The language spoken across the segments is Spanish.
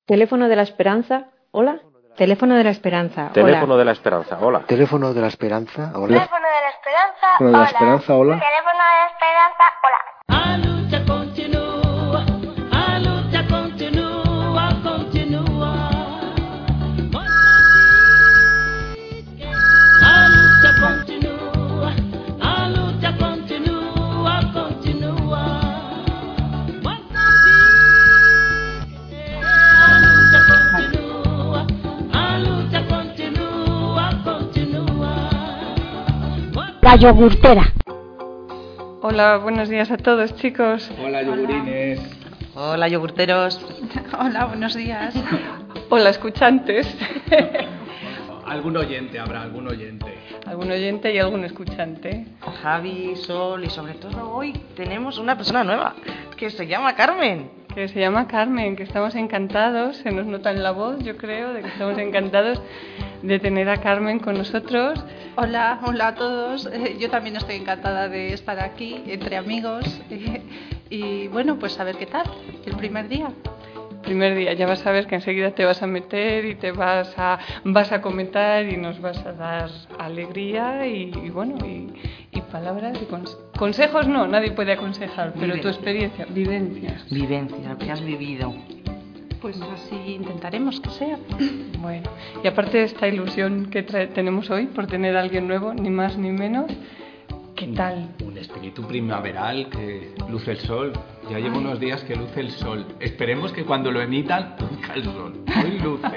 Teléfono de la Esperanza, hola. Teléfono de la Esperanza, hola. Teléfono de la Esperanza, hola. Teléfono de la Esperanza, hola. Teléfono de la Esperanza, Teléfono de la Esperanza, hola. Teléfono de la Esperanza, hola. A lucha continúa, a lucha continúa, continúa. A lucha continúa, a lucha continúa, continúa. A lucha continúa, a lucha continúa, continúa. La yogurtera. Hola, buenos días a todos, chicos. Hola, yogurines. Hola, yogurteros. Hola, buenos días. Hola, escuchantes. Algún oyente habrá, algún oyente. Algún oyente y algún escuchante. Javi, Sol y sobre todo hoy tenemos una persona nueva que se llama Carmen. Que se llama Carmen, que estamos encantados, se nos nota en la voz, yo creo, de que estamos encantados de tener a Carmen con nosotros. Hola, hola a todos. Yo también estoy encantada de estar aquí, entre amigos. Y bueno, pues a ver qué tal, el primer día. Primer día, ya vas a ver que enseguida te vas a meter y te vas a comentar y nos vas a dar alegría y bueno, y palabras y consejos no, nadie puede aconsejar, pero tu experiencia, vivencias. Vivencias, lo que has vivido. Pues así intentaremos que sea. Bueno, y aparte de esta ilusión que tenemos hoy por tener a alguien nuevo, ni más ni menos, ¿qué tal? Un espíritu primaveral que luce el sol. Ya llevo unos días que luce el sol. Esperemos que cuando lo emitan, luzca el sol. Hoy luce.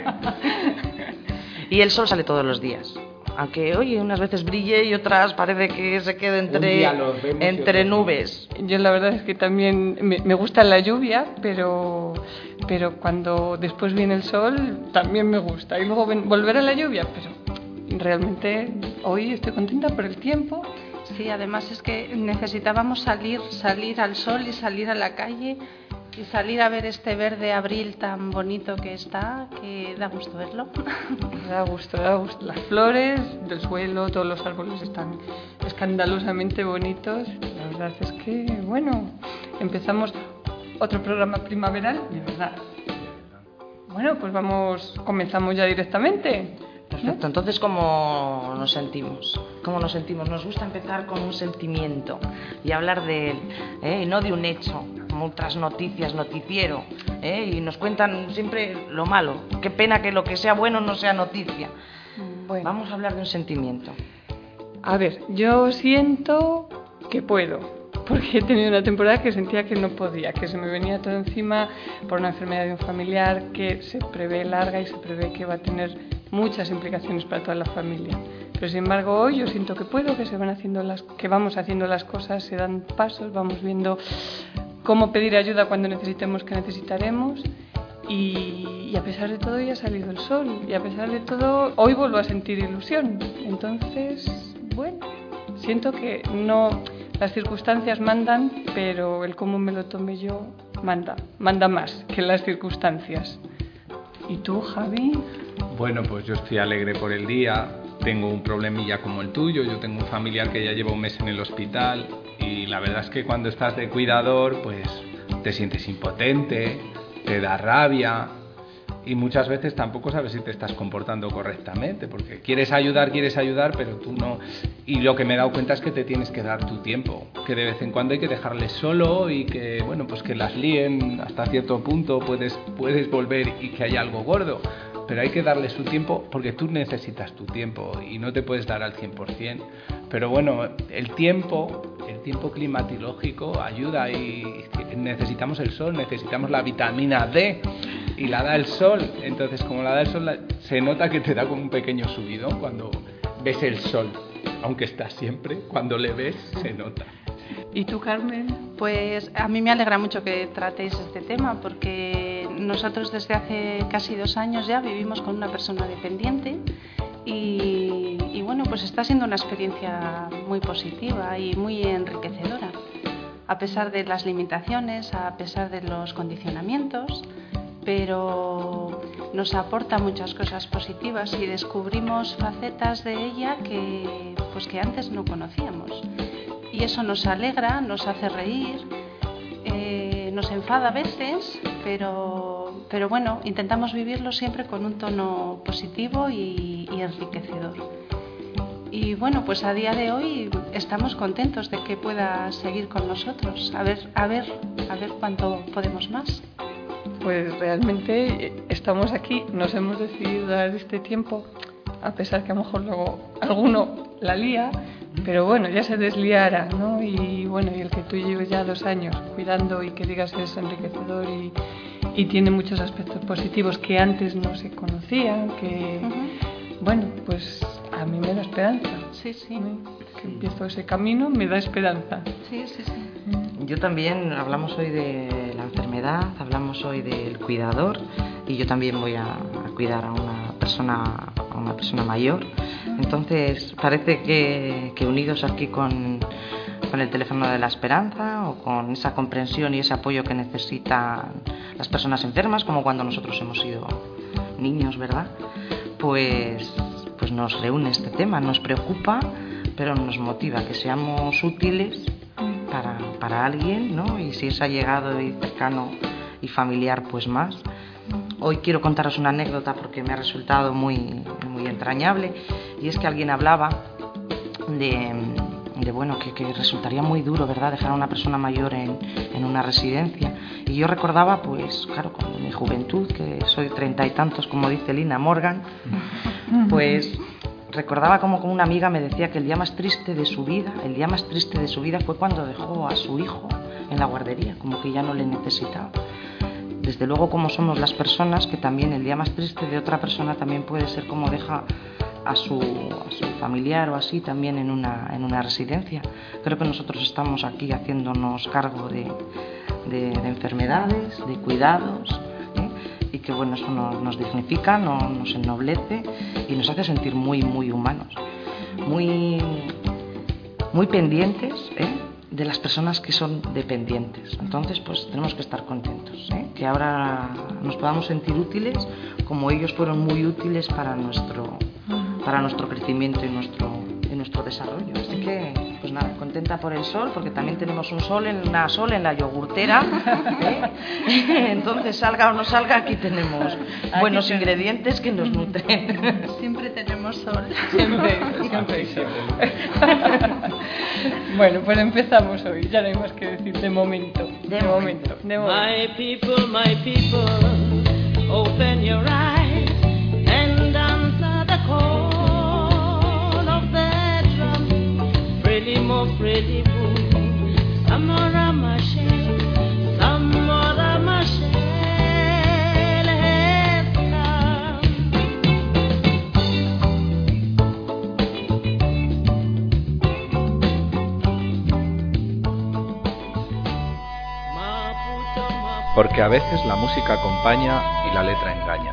Y el sol sale todos los días. Aunque hoy unas veces brille y otras parece que se quede entre nubes. Yo la verdad es que también me gusta la lluvia, pero cuando después viene el sol también me gusta. Y luego volver a la lluvia, pero realmente hoy estoy contenta por el tiempo. Sí, además es que necesitábamos salir al sol y salir a la calle y salir a ver este verde abril tan bonito que está, que da gusto verlo. Da gusto. Las flores del suelo, todos los árboles están escandalosamente bonitos. La verdad es que, bueno, empezamos otro programa primaveral, de verdad. Bueno, pues comenzamos ya directamente. Perfecto, entonces ¿cómo nos sentimos? Nos gusta empezar con un sentimiento y hablar de él, y no de un hecho, como otras noticias, noticiero, y nos cuentan siempre lo malo. Qué pena que lo que sea bueno no sea noticia. Bueno. Vamos a hablar de un sentimiento. A ver, yo siento que puedo, porque he tenido una temporada que sentía que no podía, que se me venía todo encima por una enfermedad de un familiar que se prevé larga y se prevé que va a tener muchas implicaciones para toda la familia. Pero sin embargo hoy yo siento que puedo, que vamos haciendo las cosas, se dan pasos, vamos viendo cómo pedir ayuda cuando necesitemos que necesitaremos y a pesar de todo ya ha salido el sol y a pesar de todo hoy vuelvo a sentir ilusión. Entonces, bueno, siento que no, las circunstancias mandan, pero el cómo me lo tome yo manda más que las circunstancias. ¿Y tú, Javi? Bueno, pues yo estoy alegre por el día. Tengo un problemilla como el tuyo. Yo tengo un familiar que ya lleva un mes en el hospital y la verdad es que cuando estás de cuidador, pues te sientes impotente, te da rabia y muchas veces tampoco sabes si te estás comportando correctamente porque quieres ayudar, pero tú no. Y lo que me he dado cuenta es que te tienes que dar tu tiempo, que de vez en cuando hay que dejarles solo y que, bueno, pues que las líen hasta cierto punto, puedes volver y que haya algo gordo. Pero hay que darle su tiempo porque tú necesitas tu tiempo y no te puedes dar al 100%. Pero bueno, el tiempo climatológico ayuda y necesitamos el sol, necesitamos la vitamina D y la da el sol. Entonces, como la da el sol, se nota que te da como un pequeño subidón cuando ves el sol. Aunque está siempre, cuando le ves, se nota. ¿Y tú, Carmen? Pues a mí me alegra mucho que tratéis este tema porque nosotros desde hace casi 2 años ya vivimos con una persona dependiente y bueno, pues está siendo una experiencia muy positiva y muy enriquecedora. A pesar de las limitaciones, a pesar de los condicionamientos, pero nos aporta muchas cosas positivas y descubrimos facetas de ella que antes no conocíamos. Y eso nos alegra, nos hace reír, nos enfada a veces, pero pero bueno, intentamos vivirlo siempre con un tono positivo y enriquecedor. Y bueno, pues a día de hoy estamos contentos de que pueda seguir con nosotros. A ver cuánto podemos más. Pues realmente estamos aquí, nos hemos decidido dar este tiempo, a pesar que a lo mejor luego alguno la lía, pero bueno, ya se desliará, ¿no? Y bueno, y el que tú lleves ya 2 años cuidando y que digas que es enriquecedor y tiene muchos aspectos positivos que antes no se conocían, que bueno, pues a mí me da esperanza. Sí. Que empiezo ese camino, me da esperanza. Sí. Yo también, hablamos hoy de la enfermedad, hablamos hoy del cuidador, y yo también voy a cuidar a una persona mayor. Entonces parece que unidos aquí con el teléfono de la esperanza, o con esa comprensión y ese apoyo que necesitan las personas enfermas, como cuando nosotros hemos sido niños, ¿verdad? Pues nos reúne este tema, nos preocupa, pero nos motiva que seamos útiles para alguien, ¿no? Y si es allegado y cercano y familiar, pues más. Hoy quiero contaros una anécdota porque me ha resultado muy entrañable, y es que alguien hablaba de bueno, que resultaría muy duro, ¿verdad?, dejar a una persona mayor en una residencia. Y yo recordaba, pues claro, con mi juventud, que soy 30 y tantos, como dice Lina Morgan, pues recordaba como una amiga me decía que el día más triste de su vida fue cuando dejó a su hijo en la guardería, como que ya no le necesitaba. Desde luego, como somos las personas, que también el día más triste de otra persona también puede ser como deja a su familiar o así también en una residencia. Creo que nosotros estamos aquí haciéndonos cargo de enfermedades, de cuidados, y que bueno, eso nos dignifica, nos ennoblece y nos hace sentir muy humanos, muy pendientes, de las personas que son dependientes. Entonces pues tenemos que estar contentos, que ahora nos podamos sentir útiles como ellos fueron muy útiles para nuestro crecimiento y nuestro desarrollo. Así que pues nada, contenta por el sol, porque también tenemos una sol en la yogurtera, entonces salga o no salga, aquí tenemos buenos ingredientes que nos nutren. Siempre tenemos sol. Siempre. Bueno, pues empezamos hoy, ya no hay más que decir de momento. My people, open your eyes and answer the call of the drum. Freely mo, freely boom, Samora Machel has come. Porque a veces la música acompaña y la letra engaña.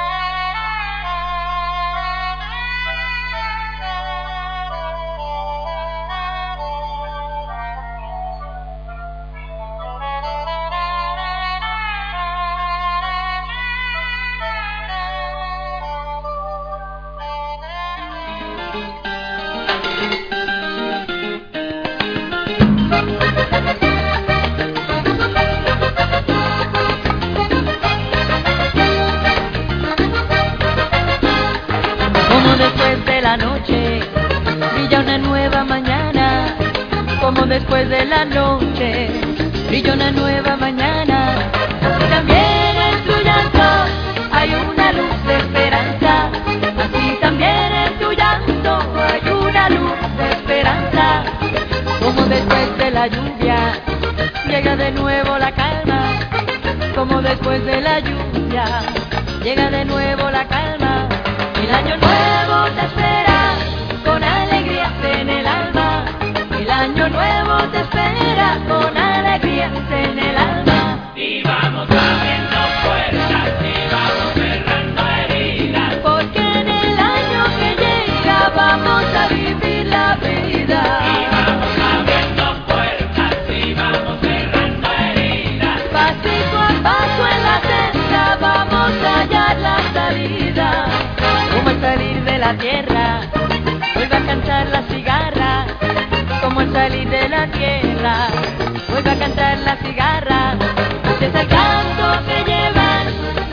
Después de la noche brilla una nueva mañana, así también en tu llanto hay una luz de esperanza, así también en tu llanto hay una luz de esperanza. Como después de la lluvia llega de nuevo la calma, como después de la lluvia llega de nuevo la calma. El año nuevo te espera con alegrías en el alma. El año nuevo te espera con alegrías en el alma. Y vamos abriendo puertas y vamos cerrando heridas, porque en el año que llega vamos a vivir la vida. y vamos abriendo puertas y vamos cerrando heridas. Pasito a paso en la senda vamos a hallar la salida. Como al salir de la tierra vuelve a cantar la cigarra. Como al salir de la tierra vuelve a cantar la cigarra. Este es el canto que llevan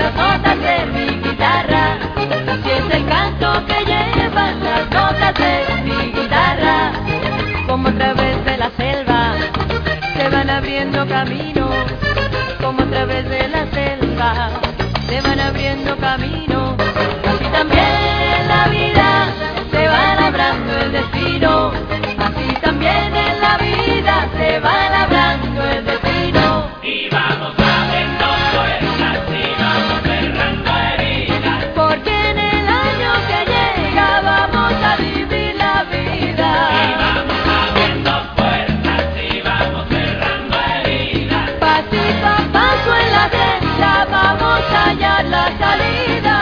camino, como a través de la selva, se van abriendo camino. Así también en la vida se va labrando el destino, así también en la vida se va labrando el destino. Y vamos abriendo puertas y vamos cerrando heridas, Porque en el año que llega vamos a vivir la vida. y vamos abriendo puertas y vamos cerrando heridas. Pasito a paso en la senda vamos a hallar la salida.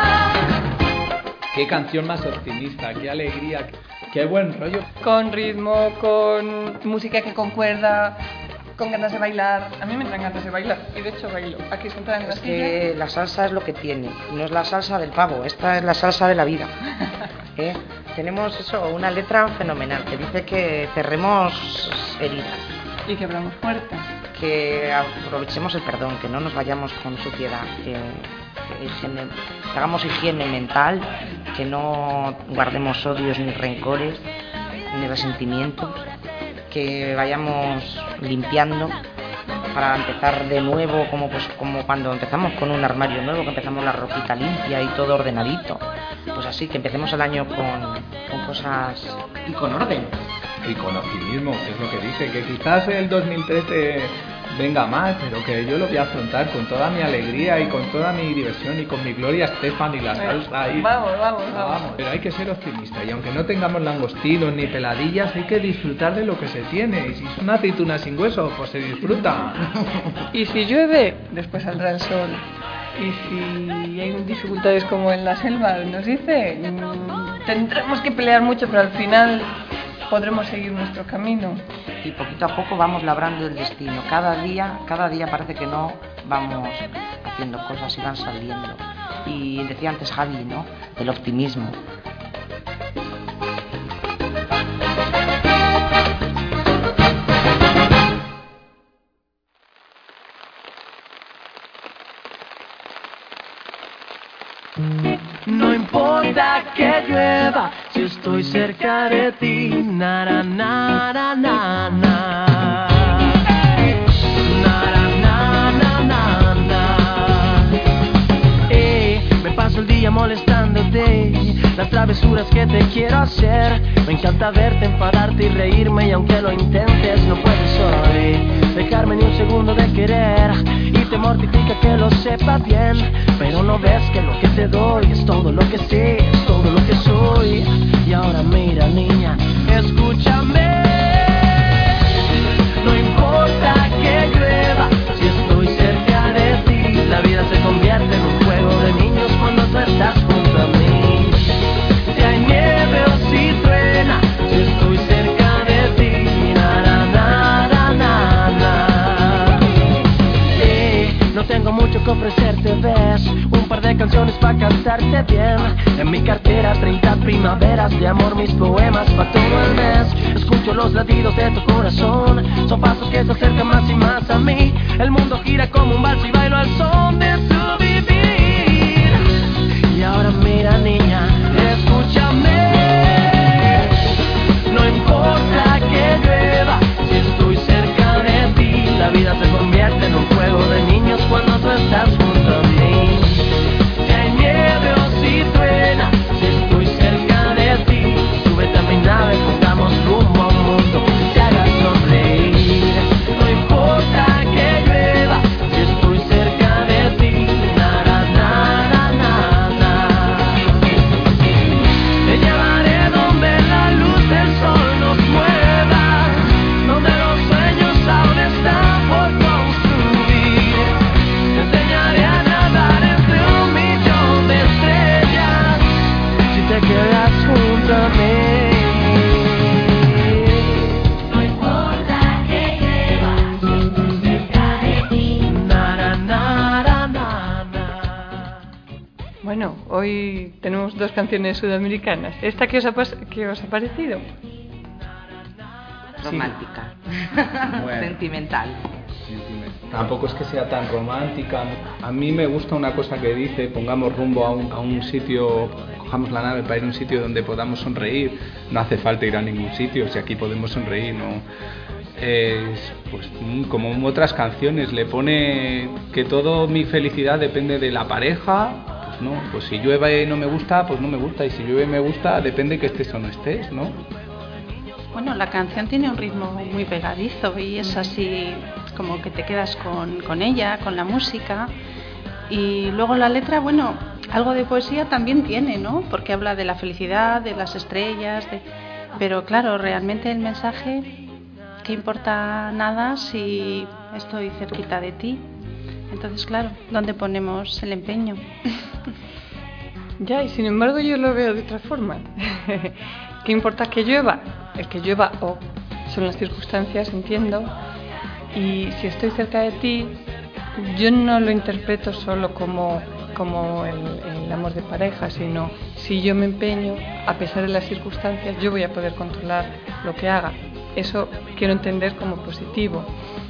Qué canción más optimista, qué alegría, qué buen rollo. Con ritmo, con música que concuerda, con ganas de bailar. A mí me entran ganas de bailar y de hecho bailo. Aquí sentada en la Es silla. que la salsa es lo que tiene, no es la salsa del pavo, esta es la salsa de la vida. Tenemos eso, una letra fenomenal que dice que cerremos heridas, Y que abramos puertas. que aprovechemos el perdón, que no nos vayamos con suciedad, que hagamos higiene mental, que no guardemos odios ni rencores ni resentimientos, que vayamos limpiando para empezar de nuevo, como cuando empezamos con un armario nuevo, que empezamos la ropita limpia y todo ordenadito. Pues así, que empecemos el año con cosas y con orden. Y con optimismo, que es lo que dice, que quizás el 2013 venga más, pero que yo lo voy a afrontar con toda mi alegría y con toda mi diversión y con mi Gloria Estefan y la salsa ahí. Vamos. Pero hay que ser optimista y aunque no tengamos langostinos ni peladillas, hay que disfrutar de lo que se tiene. Y si es una aceituna sin hueso, pues se disfruta. Y si llueve, después saldrá el sol. Y si hay dificultades como en la selva, nos dice, tendremos que pelear mucho, pero al final podremos seguir nuestro camino. Y poquito a poco vamos labrando el destino. Cada día parece que no vamos haciendo cosas y van saliendo. Y decía antes Javi, ¿no?, del optimismo. No importa que llueva, si estoy cerca de ti, na na na na na. Me paso el día molestándote, las travesuras que te quiero hacer. Me encanta verte, enfadarte y reírme, y aunque lo intentes no puedes hoy dejarme ni un segundo de querer. Y te mortifica que lo sepa bien, pero no ves que lo que te doy es todo lo que sé, es todo lo que soy. Y ahora mira, niña, escúchame. No importa que llueva, si estoy cerca de ti, la vida se convierte en un juego de niños cuando tú estás junto a mí. Si hay nieve o si truena, si estoy cerca de ti, na na na na na. No tengo mucho que ofrecerte, ves, un par de canciones para cantarte bien. En mi cartera 30 primaveras de amor, mis poemas para todo el mes. Escucho los latidos de tu corazón, son pasos que se acercan más y más a mí. El mundo gira como un vals y bailo al son de su vivir. Y ahora mira, niña, escúchame. No importa que llueva, si estoy cerca de ti, la vida se convierte en un juego de niños cuando tú estás junto a mí. Si hay nieve o si truena, si estoy cerca de ti, súbete a mi nave, pongamos rumbo a un mundo que te haga sonreír. No importa que llueva, si estoy cerca de ti, na na na na na. Te llevaré donde la luz del sol nos mueva, donde los sueños aún están por construir. Te enseñaré a nadar entre un millón de estrellas, si te quedas junto a mí. No importa que llueva, si estoy cerca de ti, na na na na na. Bueno, hoy tenemos dos canciones sudamericanas. ¿Esta qué os ha parecido? Romántica. Bueno. Sentimental. Tampoco es que sea tan romántica. A mí me gusta una cosa que dice, pongamos rumbo a un sitio, cojamos la nave para ir a un sitio donde podamos sonreír. No hace falta ir a ningún sitio, si aquí podemos sonreír, no. pues como otras canciones, le pone que toda mi felicidad depende de la pareja. Pues no, pues si llueve y no me gusta, pues no me gusta, y si llueve y me gusta, depende que estés o no estés, ¿no? Bueno, la canción tiene un ritmo muy pegadizo y es así como que te quedas con ella, con la música. Y luego la letra, bueno, algo de poesía también tiene, ¿no? Porque habla de la felicidad, de las estrellas, pero claro, realmente el mensaje, ¿qué importa nada si estoy cerquita de ti? Entonces, claro, ¿dónde ponemos el empeño? Ya, y sin embargo yo lo veo de otra forma. ¿Qué importa que llueva? El que llueva son las circunstancias, entiendo. Y si estoy cerca de ti, yo no lo interpreto solo como el amor de pareja, sino si yo me empeño, a pesar de las circunstancias, yo voy a poder controlar lo que haga. Eso quiero entender como positivo.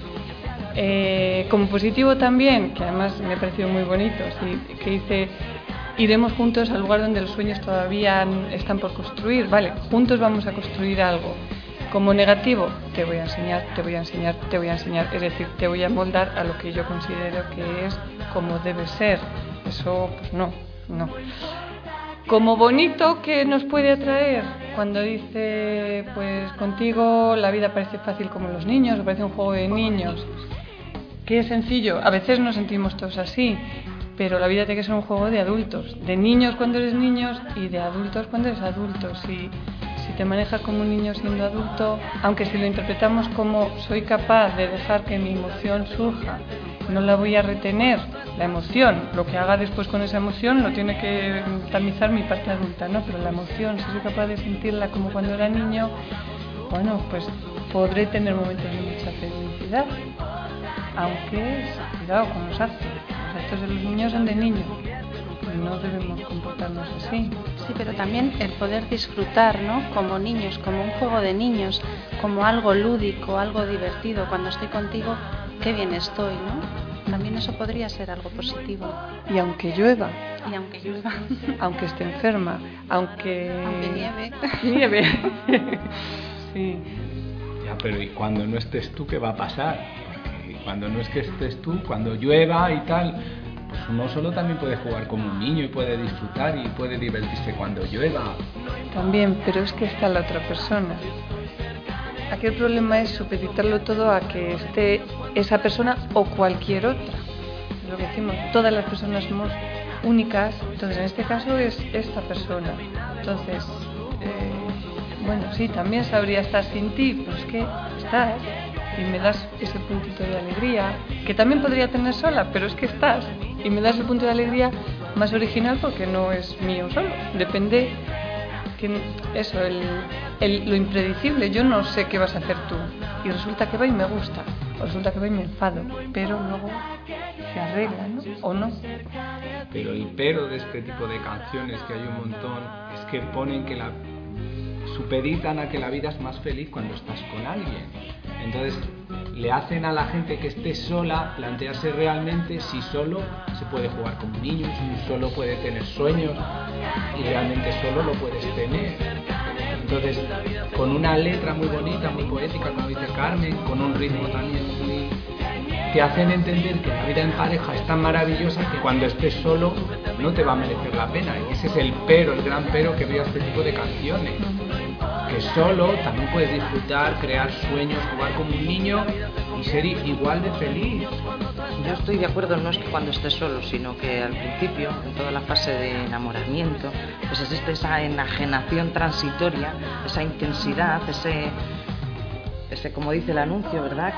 Como positivo también, que además me ha parecido muy bonito, sí, que dice: iremos juntos al lugar donde los sueños todavía están por construir. Vale, juntos vamos a construir algo. Como negativo, te voy a enseñar, te voy a enseñar, te voy a enseñar. Es decir, te voy a moldar a lo que yo considero que es como debe ser. Eso, pues no. Como bonito, que nos puede atraer cuando dice, pues contigo la vida parece fácil como los niños, o parece un juego de niños. Que es sencillo, a veces nos sentimos todos así, pero la vida tiene que ser un juego de adultos, de niños cuando eres niños y de adultos cuando eres adulto. Si te manejas como un niño siendo adulto, aunque si lo interpretamos como soy capaz de dejar que mi emoción surja, no la voy a retener, la emoción, lo que haga después con esa emoción lo tiene que tamizar mi parte adulta, ¿no? Pero la emoción, si soy capaz de sentirla como cuando era niño, bueno, pues podré tener momentos de mucha felicidad, aunque cuidado con los actos de los niños son de niños. No debemos comportarnos así. Sí, pero también el poder disfrutar, ¿no? Como niños, como un juego de niños, como algo lúdico, algo divertido. Cuando estoy contigo, qué bien estoy, ¿no? También eso podría ser algo positivo. Y aunque llueva. Aunque esté enferma. Aunque nieve. Sí. Ya, pero ¿y cuando no estés tú, qué va a pasar? Porque cuando no es que estés tú, cuando llueva y tal, pues uno solo también puede jugar como un niño y puede disfrutar y puede divertirse cuando llueva. También, pero es que está la otra persona. Aquí el problema es supeditarlo todo a que esté esa persona o cualquier otra. Es lo que decimos, todas las personas somos únicas, entonces en este caso es esta persona. Entonces, bueno, sí, también sabría estar sin ti, pero es que estás y me das ese puntito de alegría, que también podría tener sola, pero es que estás y me das el punto de alegría más original porque no es mío solo, depende eso, lo impredecible. Yo no sé qué vas a hacer tú y resulta que va y me gusta, o resulta que va y me enfado, pero luego se arregla, ¿no? O no. Pero el pero de este tipo de canciones, que hay un montón, es que ponen que supeditan a que la vida es más feliz cuando estás con alguien. Entonces le hacen a la gente que esté sola plantearse realmente si solo se puede jugar como niños, si solo puede tener sueños y realmente solo lo puedes tener. Entonces, con una letra muy bonita, muy poética, como dice Carmen, con un ritmo también muy... te hacen entender que la vida en pareja es tan maravillosa que cuando estés solo no te va a merecer la pena. Y ese es el pero, el gran pero que veo a este tipo de canciones. Que solo también puedes disfrutar, crear sueños, jugar como un niño y ser igual de feliz. Yo estoy de acuerdo, no es que cuando estés solo, sino que al principio, en toda la fase de enamoramiento, pues existe esa enajenación transitoria, esa intensidad, ese como dice el anuncio, ¿verdad?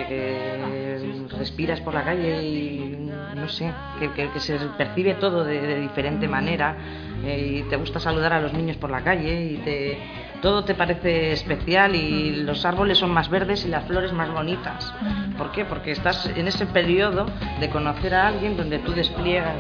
Que respiras por la calle y no sé, que se percibe todo de diferente manera, y te gusta saludar a los niños por la calle y todo te parece especial y los árboles son más verdes y las flores más bonitas. ¿Por qué? Porque estás en ese periodo de conocer a alguien donde tú despliegas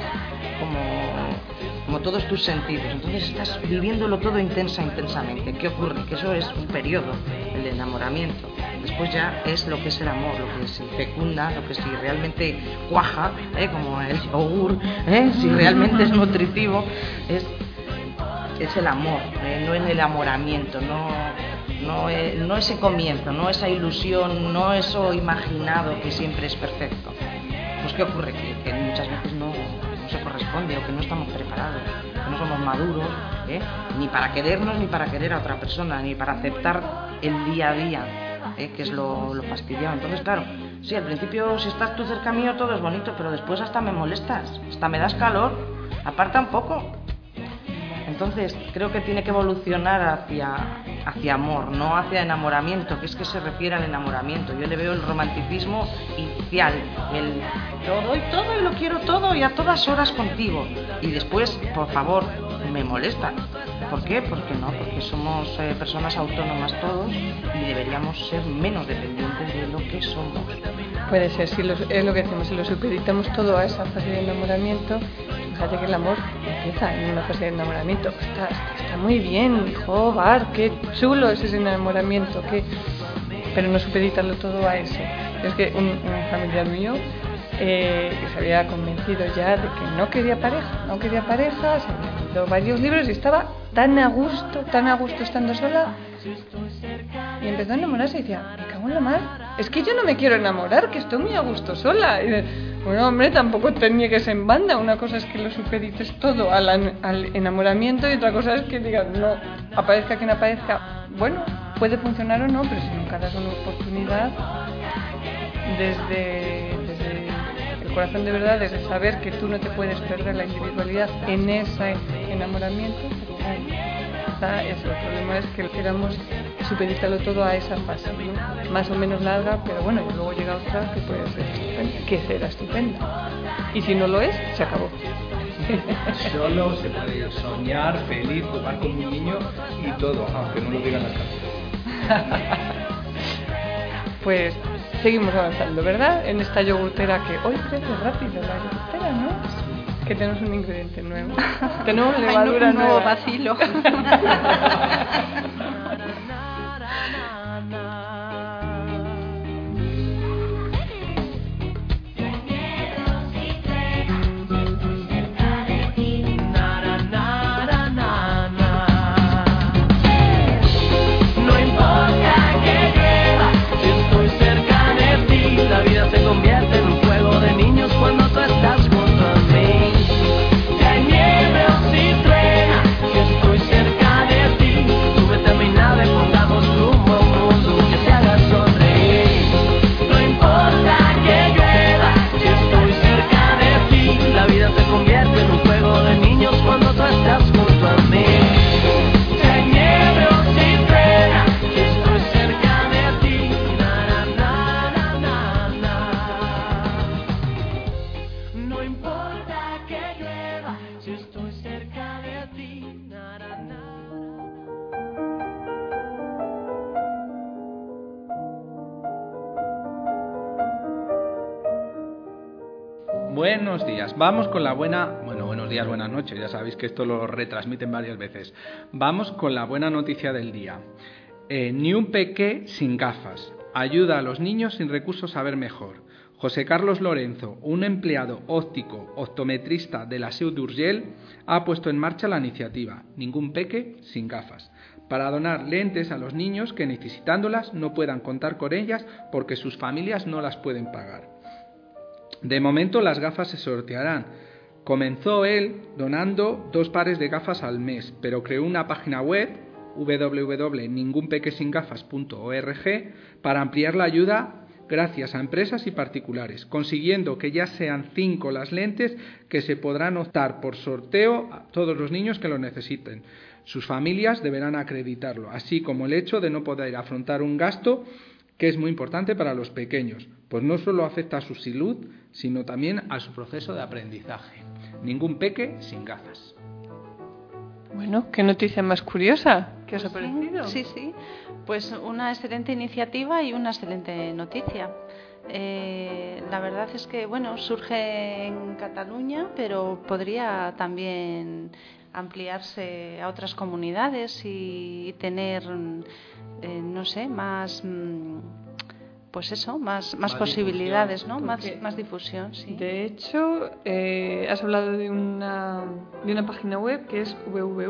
como todos tus sentidos. Entonces estás viviéndolo todo intensamente. ¿Qué ocurre? Que eso es un periodo, el de enamoramiento. Después ya es lo que es el amor, lo que se fecunda, lo que si realmente cuaja, como el yogur, si realmente es nutritivo, es el amor, no en el enamoramiento, no no ese comienzo, no esa ilusión, no eso imaginado que siempre es perfecto. Pues ¿qué ocurre? Que muchas veces no se corresponde, o que no estamos preparados, que no somos maduros, ni para querernos ni para querer a otra persona, ni para aceptar el día a día, que es lo fastidiado. Entonces, claro, sí, al principio si estás tú cerca mío todo es bonito, pero después hasta me molestas, hasta me das calor, aparta un poco. Entonces creo que tiene que evolucionar hacia amor, no hacia enamoramiento, que es que se refiere al enamoramiento. Yo le veo el romanticismo inicial, el todo y lo quiero todo y a todas horas contigo. Y después, por favor, me molesta. ¿Por qué? Porque somos personas autónomas todos y deberíamos ser menos dependientes de lo que somos. Puede ser, es lo que decimos, si lo supeditamos todo a esa fase de enamoramiento, fíjate que el amor empieza en una fase de enamoramiento. Está muy bien, joder, qué chulo es ese enamoramiento, pero no supeditarlo todo a eso. Es que un familiar mío que se había convencido ya de que no quería pareja, se había leído varios libros y estaba tan a gusto estando sola, y empezó a enamorarse y decía, me cago en la mar, es que yo no me quiero enamorar, que estoy muy a gusto sola. Y bueno, hombre, tampoco tenía que ser en banda. Una cosa es que lo supedites todo al enamoramiento y otra cosa es que digas, no, aparezca quien aparezca. Bueno, puede funcionar o no, pero si nunca das una oportunidad desde el corazón de verdad, desde saber que tú no te puedes perder la individualidad en ese enamoramiento, eso. El problema es que queramos supeditarlo todo a esa fase, ¿no? Más o menos larga, pero bueno, y luego llega otra que puede ser estupenda, que será estupenda. Y si no lo es, se acabó. Solo se puede soñar, feliz, jugar con un niño y todo, aunque no lo digan las canciones. Pues seguimos avanzando, ¿verdad? En esta yogurtera que hoy crece rápido, la yogurtera, ¿no? Que tenemos un ingrediente nuevo. Tenemos levadura un nuevo nueva. vacilo. No importa que llueva, si estoy cerca de ti, la vida se convierte en un juego de niños cuando tú estás junto a mí. Si hay nieve o si truena, si estoy cerca de ti, súbete a mi nave, pongamos rumbo a un mundo que te haga sonreír. No importa que llueva, si estoy cerca de ti, la vida se convierte en un juego de niños cuando tú estás junto a mí. Si hay nieve o si truena, si estoy cerca de ti, na na na na na. No importa que llueva, si estoy cerca de ti, na na na. Buenos días, vamos con la buena... Bueno, buenos días, buenas noches, ya sabéis que esto lo retransmiten varias veces. Vamos con la buena noticia del día. Ni un peque sin gafas. Ayuda a los niños sin recursos a ver mejor. José Carlos Lorenzo, un empleado óptico optometrista de la Seu d'Urgell, ha puesto en marcha la iniciativa Ningún peque sin gafas, para donar lentes a los niños que, necesitándolas, no puedan contar con ellas porque sus familias no las pueden pagar. De momento las gafas se sortearán. Comenzó él donando 2 pares de gafas al mes, pero creó una página web www.ningunpequesingafas.org para ampliar la ayuda gracias a empresas y particulares, consiguiendo que ya sean 5 las lentes que se podrán optar por sorteo a todos los niños que lo necesiten. Sus familias deberán acreditarlo, así como el hecho de no poder afrontar un gasto que es muy importante para los pequeños, pues no solo afecta a su salud, sino también a su proceso de aprendizaje. Ningún peque sin gafas. Bueno, qué noticia más curiosa. ¿Qué os ha parecido? Sí, pues una excelente iniciativa y una excelente noticia. La verdad es que, bueno, surge en Cataluña, pero podría también ampliarse a otras comunidades y tener, no sé, más pues eso, más posibilidades, ¿no? Porque, Más difusión, sí. De hecho, has hablado de una página web que es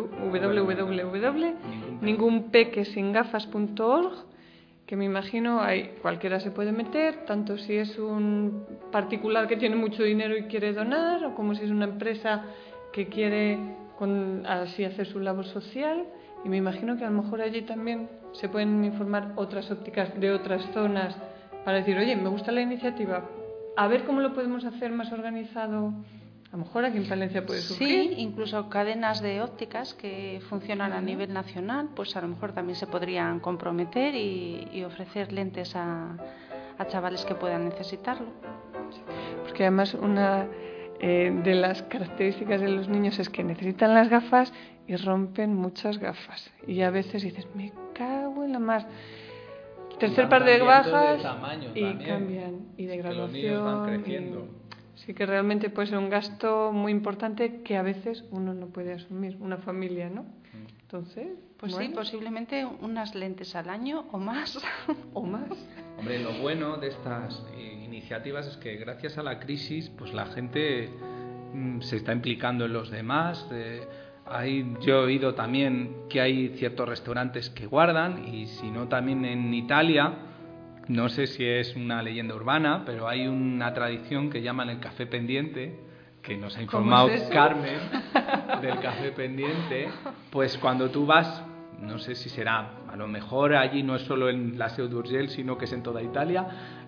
www.ningunpequesingafas.org, que me imagino cualquiera se puede meter, tanto si es un particular que tiene mucho dinero y quiere donar, o como si es una empresa que quiere así hacer su labor social. Y me imagino que a lo mejor allí también se pueden informar otras ópticas de otras zonas para decir, oye, me gusta la iniciativa, a ver cómo lo podemos hacer más organizado. A lo mejor aquí en Palencia puede surgir. Sí, incluso cadenas de ópticas que funcionan a nivel nacional, pues a lo mejor también se podrían comprometer y ofrecer lentes a chavales que puedan necesitarlo. Porque además una de las características de los niños es que necesitan las gafas y rompen muchas gafas. Y a veces dices, me cago en la mar. Tercer par de bajas y cambian. Y de graduación. Los niños van creciendo. Sí que realmente puede ser un gasto muy importante que a veces uno no puede asumir, una familia, ¿no? Entonces, pues bueno. Sí, posiblemente unas lentes al año o más. O más. Hombre, lo bueno de estas iniciativas es que gracias a la crisis, pues la gente se está implicando en los demás. Yo he oído también que hay ciertos restaurantes que guardan, y si no también en Italia, no sé si es una leyenda urbana, pero hay una tradición que llaman el café pendiente, que nos ha informado Carmen del café pendiente. Pues cuando tú vas, no sé si será, a lo mejor allí no es solo en la Seu d'Urgell, sino que es en toda Italia,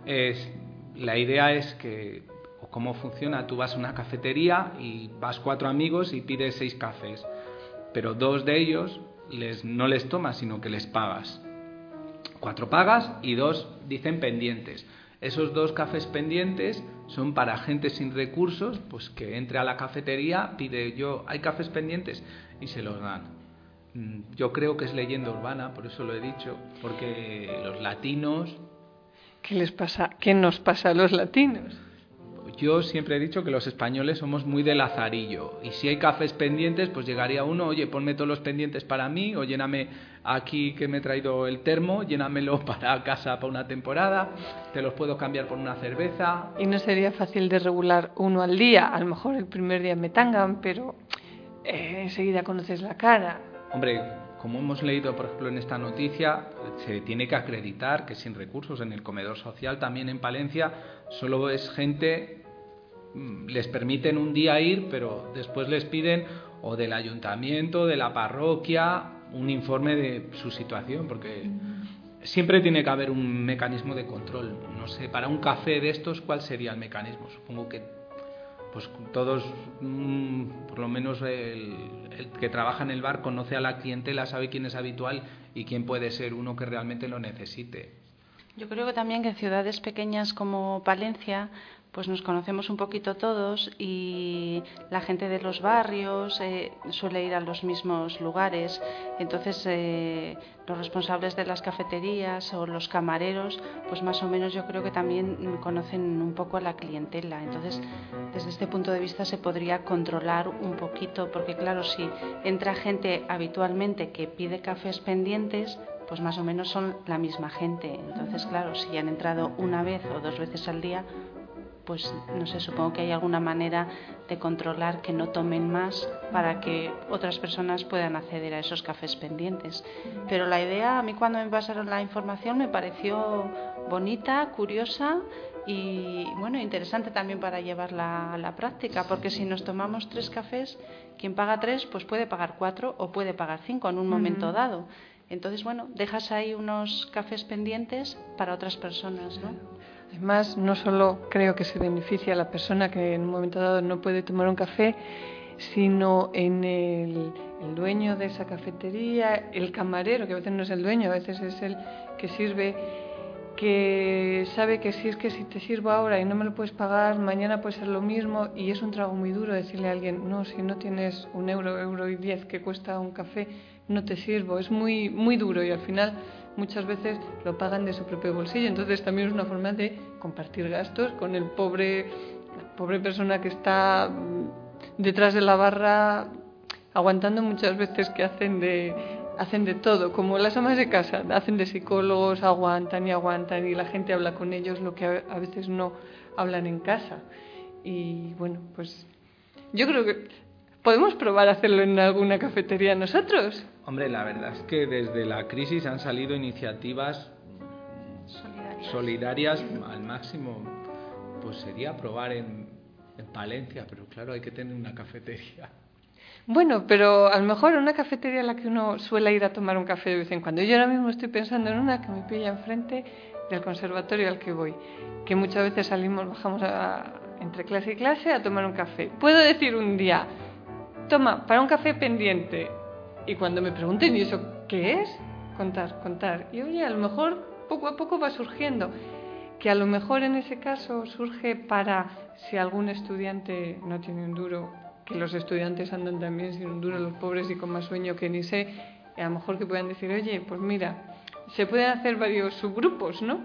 la idea es que, o cómo funciona, tú vas a una cafetería y vas 4 amigos y pides 6 cafés, pero 2 de ellos no les tomas, sino que les pagas. 4 pagas y 2 dicen pendientes. Esos 2 cafés pendientes son para gente sin recursos, pues que entre a la cafetería, pide hay cafés pendientes, y se los dan. Yo creo que es leyenda urbana, por eso lo he dicho, porque los latinos... ¿Qué les pasa? ¿Qué nos pasa a los latinos? Yo siempre he dicho que los españoles somos muy de lazarillo, y si hay cafés pendientes, pues llegaría uno, oye, ponme todos los pendientes para mí, o lléname aquí que me he traído el termo, llénamelo para casa para una temporada, te los puedo cambiar por una cerveza. Y no sería fácil de regular uno al día, a lo mejor el primer día me tangan, pero enseguida conoces la cara. Hombre, como hemos leído, por ejemplo, en esta noticia, se tiene que acreditar que sin recursos en el comedor social, también en Palencia, solo es gente... Les permiten un día ir, pero después les piden o del ayuntamiento, de la parroquia, un informe de su situación, porque siempre tiene que haber un mecanismo de control. No sé, para un café de estos, ¿cuál sería el mecanismo? Supongo que pues todos, por lo menos el que trabaja en el bar conoce a la clientela, sabe quién es habitual y quién puede ser uno que realmente lo necesite. Yo creo que también que en ciudades pequeñas como Palencia pues nos conocemos un poquito todos, y la gente de los barrios suele ir a los mismos lugares. Entonces los responsables de las cafeterías o los camareros, pues más o menos yo creo que también conocen un poco a la clientela. Entonces desde este punto de vista se podría controlar un poquito, porque claro, si entra gente habitualmente que pide cafés pendientes, pues más o menos son la misma gente. Entonces claro, si han entrado una vez o 2 veces al día, pues no sé, supongo que hay alguna manera de controlar que no tomen más para que otras personas puedan acceder a esos cafés pendientes. Pero la idea, a mí cuando me pasaron la información me pareció bonita, curiosa y bueno, interesante también para llevarla a la práctica, porque si nos tomamos 3 cafés, quien paga 3 pues puede pagar 4 o puede pagar 5 en un momento dado. Entonces, bueno, dejas ahí unos cafés pendientes para otras personas, ¿no? Además, no solo creo que se beneficia a la persona que en un momento dado no puede tomar un café, sino en el dueño de esa cafetería, el camarero, que a veces no es el dueño, a veces es el que sirve, que sabe que si te sirvo ahora y no me lo puedes pagar, mañana puede ser lo mismo, y es un trago muy duro decirle a alguien, no, si no tienes 1 euro, 1,10 € que cuesta un café, no te sirvo. Es muy, muy duro, y al final muchas veces lo pagan de su propio bolsillo. Entonces también es una forma de compartir gastos con la pobre persona que está detrás de la barra, aguantando muchas veces que hacen de hacen de todo, como las amas de casa, hacen de psicólogos, aguantan y la gente habla con ellos lo que a veces no hablan en casa. Y bueno, pues yo creo que podemos probar a hacerlo en alguna cafetería nosotros. Hombre, la verdad es que desde la crisis han salido iniciativas solidarias al máximo. Pues sería probar en Palencia, pero claro, hay que tener una cafetería. Bueno, pero a lo mejor una cafetería a la que uno suele ir a tomar un café de vez en cuando. Yo ahora mismo estoy pensando en una que me pilla enfrente del conservatorio al que voy, que muchas veces bajamos entre clase y clase a tomar un café. Puedo decir un día, toma, para un café pendiente. Y cuando me pregunten, ¿y eso qué es? Contar. Y oye, a lo mejor poco a poco va surgiendo. Que a lo mejor en ese caso surge para si algún estudiante no tiene un duro, que los estudiantes andan también sin un duro, los pobres y con más sueño que ni sé, y a lo mejor que puedan decir, oye, pues mira, se pueden hacer varios subgrupos, ¿no?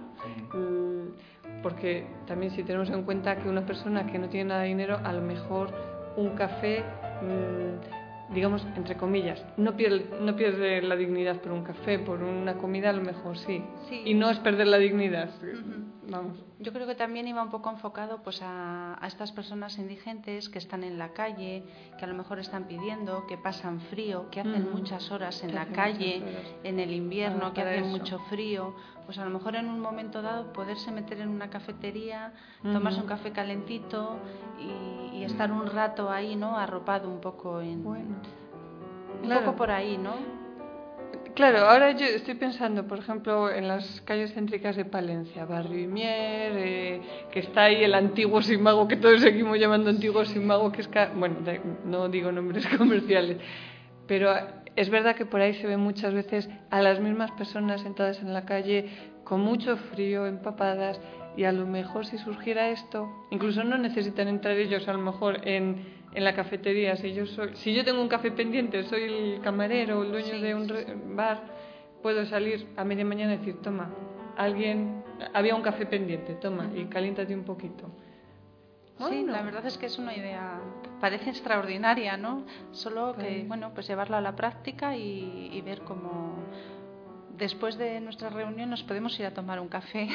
Porque también si tenemos en cuenta que una persona que no tiene nada de dinero, a lo mejor un café, digamos, entre comillas, no pierde la dignidad por un café, por una comida a lo mejor sí. Y no es perder la dignidad. Vamos. Yo creo que también iba un poco enfocado pues a estas personas indigentes que están en la calle, que a lo mejor están pidiendo, que pasan frío, que hacen muchas horas en la calle, en el invierno, que hace mucho frío. Pues a lo mejor en un momento dado poderse meter en una cafetería, tomarse un café calentito y estar un rato ahí, ¿no? Arropado un poco un poco por ahí, ¿no? Claro, ahora yo estoy pensando, por ejemplo, en las calles céntricas de Palencia, Barrio Imier, que está ahí el antiguo Simago, que todos seguimos llamando antiguo Simago, que es... Bueno, no digo nombres comerciales, pero es verdad que por ahí se ven muchas veces a las mismas personas sentadas en la calle con mucho frío, empapadas, y a lo mejor si surgiera esto, incluso no necesitan entrar ellos a lo mejor en la cafetería. Si yo tengo un café pendiente, soy el camarero, el dueño de un bar, puedo salir a media mañana y decir, toma, había un café pendiente, toma, y caliéntate un poquito. Sí, la verdad es que es una idea, parece extraordinaria, ¿no? Solo que, bueno, pues llevarlo a la práctica y ver cómo después de nuestra reunión nos podemos ir a tomar un café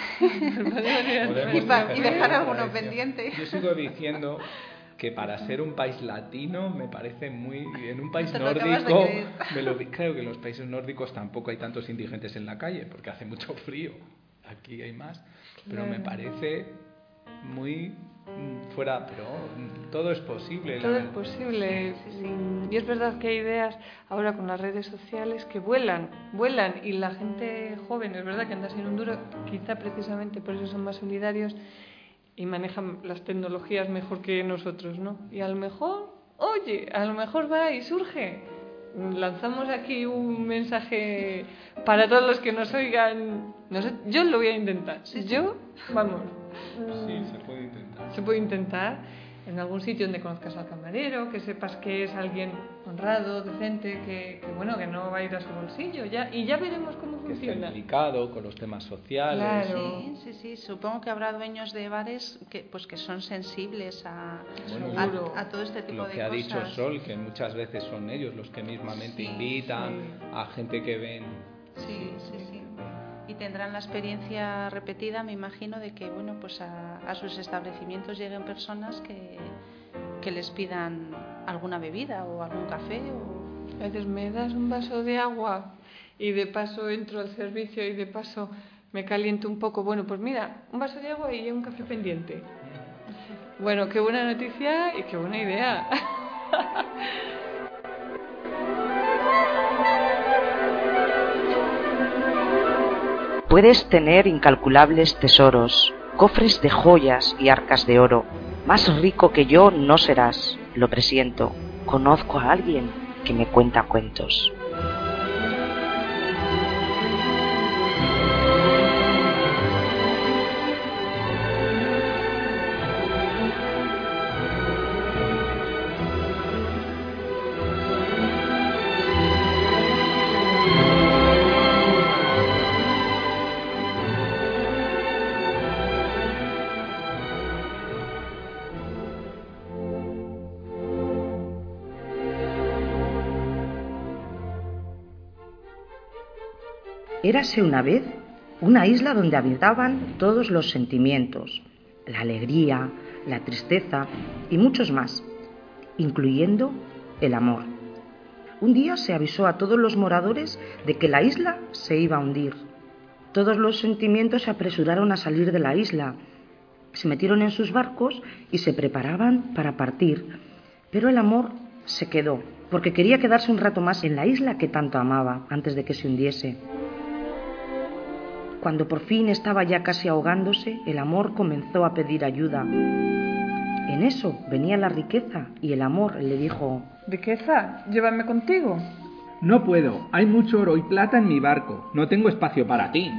y dejar alguno pendiente. Yo sigo diciendo que para ser un país latino me parece muy... En un país nórdico, creo que en los países nórdicos tampoco hay tantos indigentes en la calle, porque hace mucho frío. Aquí hay más. Pero me parece muy fuera, pero todo es posible. Todo es posible. Y es verdad que hay ideas ahora con las redes sociales que vuelan, y la gente joven, es verdad que anda sin un duro, quizá precisamente por eso son más solidarios y manejan las tecnologías mejor que nosotros, ¿no? Y a lo mejor va y surge. Lanzamos aquí un mensaje para todos los que nos oigan. Yo lo voy a intentar. Vamos. Sí, se puede intentar. Se puede intentar en algún sitio donde conozcas al camarero, que sepas que es alguien honrado, decente, que bueno, que no va a ir a su bolsillo, y ya veremos cómo funciona. Que está implicado con los temas sociales. Claro. Sí. Supongo que habrá dueños de bares que son sensibles a todo este tipo de cosas. Lo que ha dicho Sol, que muchas veces son ellos los que mismamente invitan a gente que ven. Sí. Y tendrán la experiencia repetida, me imagino, de que bueno, pues a sus establecimientos lleguen personas que les pidan alguna bebida o algún café. A veces me das un vaso de agua y de paso entro al servicio y de paso me caliento un poco. Bueno, pues mira, un vaso de agua y un café pendiente. Bueno, qué buena noticia y qué buena idea. Puedes tener incalculables tesoros, cofres de joyas y arcas de oro. Más rico que yo no serás, lo presiento. Conozco a alguien que me cuenta cuentos. Érase una vez una isla donde habitaban todos los sentimientos, la alegría, la tristeza y muchos más, incluyendo el amor. Un día se avisó a todos los moradores de que la isla se iba a hundir. Todos los sentimientos se apresuraron a salir de la isla, se metieron en sus barcos y se preparaban para partir. Pero el amor se quedó, porque quería quedarse un rato más en la isla que tanto amaba antes de que se hundiese. Cuando por fin estaba ya casi ahogándose, el amor comenzó a pedir ayuda. En eso venía la riqueza y el amor le dijo: Riqueza, llévame contigo. No puedo, hay mucho oro y plata en mi barco, no tengo espacio para ti.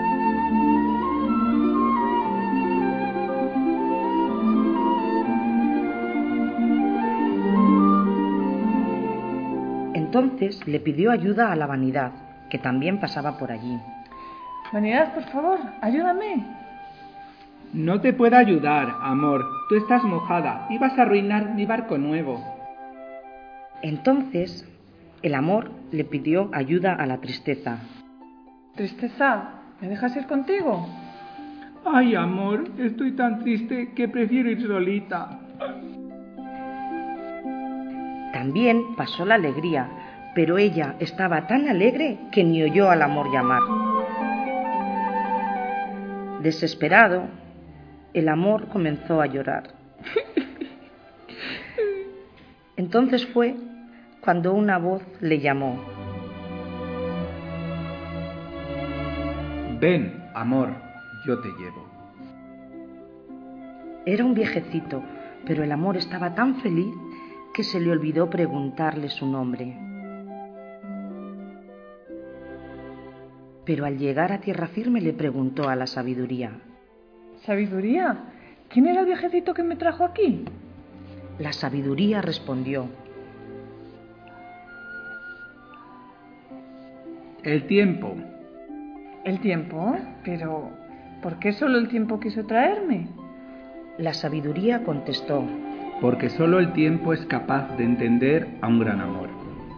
Entonces le pidió ayuda a la vanidad, que también pasaba por allí. Vanidad, por favor, ayúdame. No te puedo ayudar, amor, tú estás mojada y vas a arruinar mi barco nuevo. Entonces el amor le pidió ayuda a la tristeza. Tristeza, ¿me dejas ir contigo? Ay, amor, estoy tan triste que prefiero ir solita. También pasó la alegría, pero ella estaba tan alegre que ni oyó al amor llamar. Desesperado, el amor comenzó a llorar. Entonces fue cuando una voz le llamó. Ven, amor, yo te llevo. Era un viejecito, pero el amor estaba tan feliz que se le olvidó preguntarle su nombre. Pero al llegar a tierra firme le preguntó a la sabiduría. ¿Sabiduría? ¿Quién era el viejecito que me trajo aquí? La sabiduría respondió. El tiempo. ¿El tiempo? Pero, ¿por qué solo el tiempo quiso traerme? La sabiduría contestó. Porque solo el tiempo es capaz de entender a un gran amor.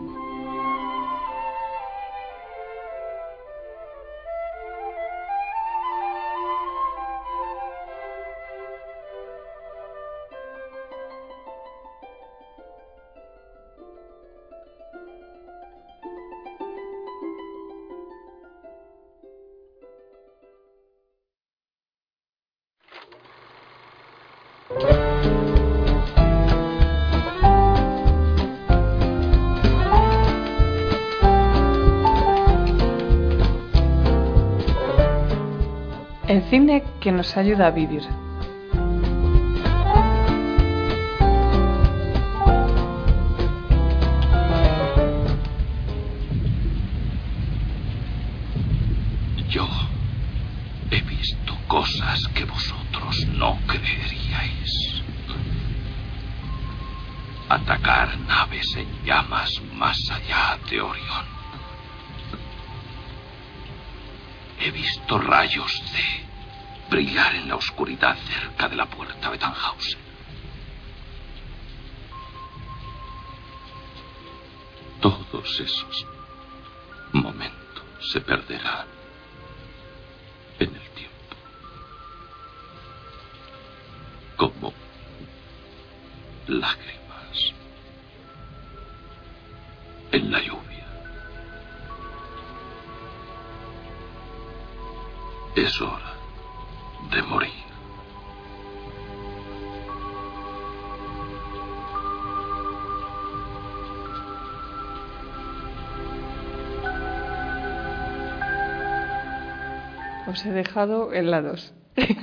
El cine que nos ayuda a vivir. Yo he visto cosas que vosotros no creeríais. Atacar naves en llamas más allá de Orión. He visto rayos de brillar en la oscuridad cerca de la puerta de Tannhausen. Todos esos momentos se perderán en el tiempo. Como lágrimas en la lluvia. Es hora de morir. Os he dejado helados.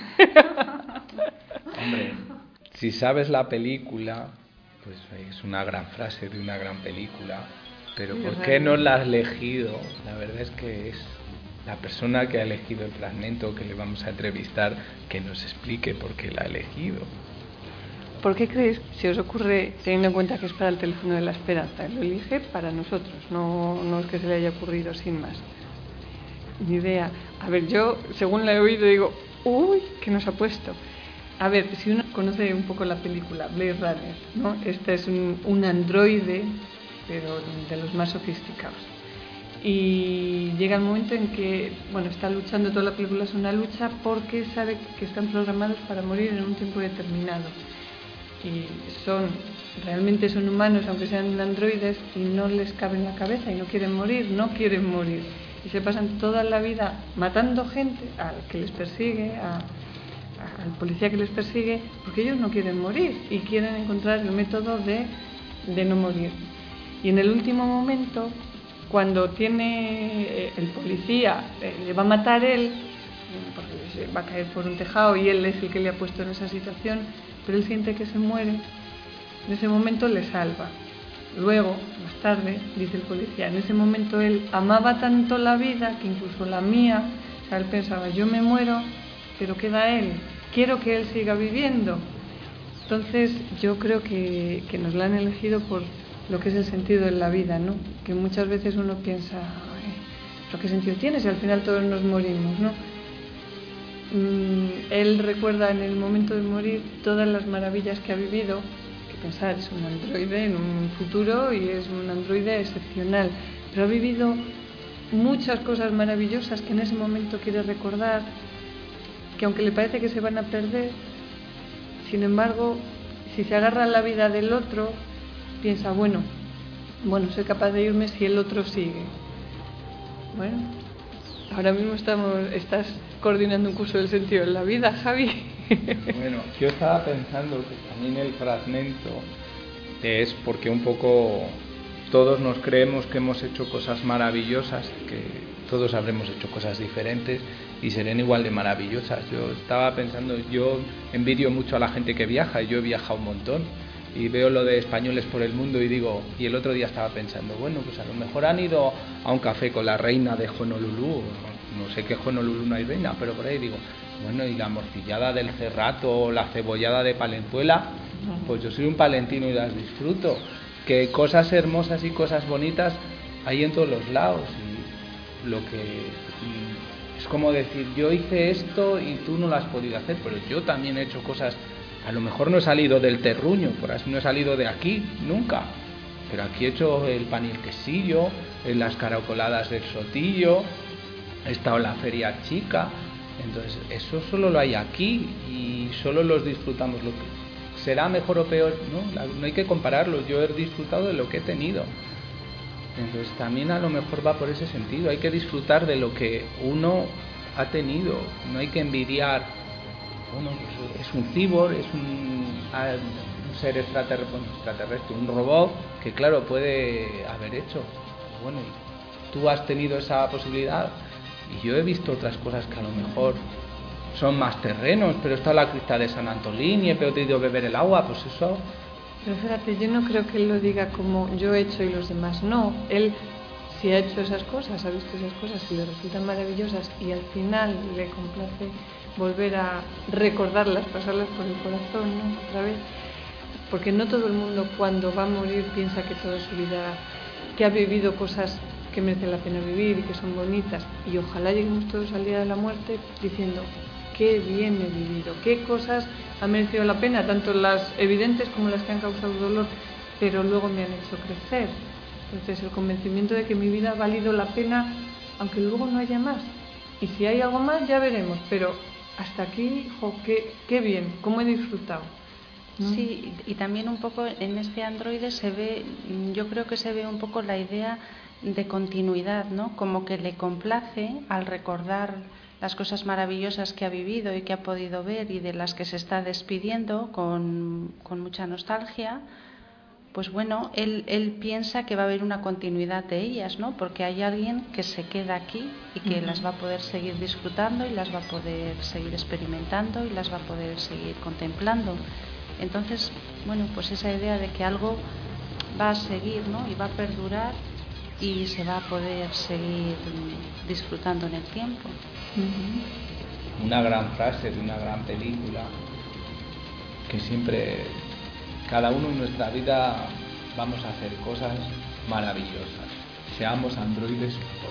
Hombre, si sabes la película, pues es una gran frase de una gran película, pero ¿por qué no la has elegido? La verdad es que es la persona que ha elegido el fragmento que le vamos a entrevistar que nos explique por qué la ha elegido. ¿Por qué creéis, si os ocurre, teniendo en cuenta que es para el teléfono de la esperanza, lo elige para nosotros? No es que se le haya ocurrido sin más. Ni idea. A ver, yo, según la he oído, digo, uy, ¿qué nos ha puesto? A ver, si uno conoce un poco la película Blade Runner, ¿no? Este es un androide, pero de los más sofisticados. y llega el momento en que, bueno, está luchando, toda la película es una lucha porque sabe que están programados para morir en un tiempo determinado. Y realmente son humanos, aunque sean androides, y no les cabe en la cabeza y no quieren morir. Y se pasan toda la vida matando gente, al que les persigue, al policía que les persigue, porque ellos no quieren morir y quieren encontrar el método de no morir. Y en el último momento, cuando tiene el policía, le va a matar él, porque se va a caer por un tejado y él es el que le ha puesto en esa situación, pero él siente que se muere, en ese momento le salva. Luego, más tarde, dice el policía, en ese momento él amaba tanto la vida que incluso la mía, o sea, él pensaba, yo me muero, pero queda él, quiero que él siga viviendo. Entonces yo creo que nos la han elegido por lo que es el sentido de la vida, ¿no? Que muchas veces uno piensa, ¿pero qué sentido tiene si al final todos nos morimos, ¿no? Él recuerda en el momento de morir todas las maravillas que ha vivido, que pensar, es un androide en un futuro y es un androide excepcional, pero ha vivido muchas cosas maravillosas que en ese momento quiere recordar, que aunque le parece que se van a perder, sin embargo, si se agarra a la vida del otro, piensa, bueno, soy capaz de irme si el otro sigue. Bueno, ahora mismo estás coordinando un curso del sentido de la vida, Javi. Bueno, yo estaba pensando que también el fragmento es porque un poco todos nos creemos que hemos hecho cosas maravillosas, que todos habremos hecho cosas diferentes y serán igual de maravillosas. Yo estaba pensando, yo envidio mucho a la gente que viaja, y yo he viajado un montón y veo lo de españoles por el mundo y digo, y el otro día estaba pensando, bueno, pues a lo mejor han ido a un café con la reina de Honolulu, no sé qué Honolulu no hay reina, pero por ahí digo, bueno, y la morcillada del Cerrato o la cebollada de Palenzuela, pues yo soy un palentino y las disfruto, que cosas hermosas y cosas bonitas hay en todos los lados, y lo que es como decir, yo hice esto y tú no lo has podido hacer, pero yo también he hecho cosas. A lo mejor no he salido del terruño, por así no he salido de aquí, nunca. Pero aquí he hecho el pan y el quesillo, en las caracoladas del Sotillo, he estado en la feria chica. Entonces, eso solo lo hay aquí y solo los disfrutamos. Lo que será mejor o peor, no hay que compararlo. Yo he disfrutado de lo que he tenido. Entonces, también a lo mejor va por ese sentido. Hay que disfrutar de lo que uno ha tenido. No hay que envidiar. Bueno, pues es un cyborg, es un ser extraterrestre, un robot que claro puede haber hecho. Bueno, tú has tenido esa posibilidad y yo he visto otras cosas que a lo mejor son más terrenos, pero está la cripta de San Antolín y he podido beber el agua, pues eso. Pero fíjate, yo no creo que él lo diga como yo he hecho y los demás no. Él sí ha hecho esas cosas, ha visto esas cosas y le resultan maravillosas y al final le complace volver a recordarlas, pasarlas por el corazón, ¿no? Otra vez, porque no todo el mundo cuando va a morir piensa que toda su vida, que ha vivido cosas que merecen la pena vivir y que son bonitas, y ojalá lleguemos todos al día de la muerte diciendo qué bien he vivido, qué cosas han merecido la pena, tanto las evidentes como las que han causado dolor, pero luego me han hecho crecer. Entonces el convencimiento de que mi vida ha valido la pena, aunque luego no haya más, y si hay algo más ya veremos, pero hasta aquí, qué bien, cómo he disfrutado. Sí, y también un poco en este androide se ve, yo creo que se ve un poco la idea de continuidad, ¿no? Como que le complace al recordar las cosas maravillosas que ha vivido y que ha podido ver y de las que se está despidiendo con mucha nostalgia. Pues bueno, él piensa que va a haber una continuidad de ellas, ¿no? Porque hay alguien que se queda aquí y que las va a poder seguir disfrutando y las va a poder seguir experimentando y las va a poder seguir contemplando. Entonces, bueno, pues esa idea de que algo va a seguir, ¿no? Y va a perdurar y se va a poder seguir disfrutando en el tiempo. Una gran frase de una gran película que siempre... Cada uno en nuestra vida vamos a hacer cosas maravillosas, seamos androides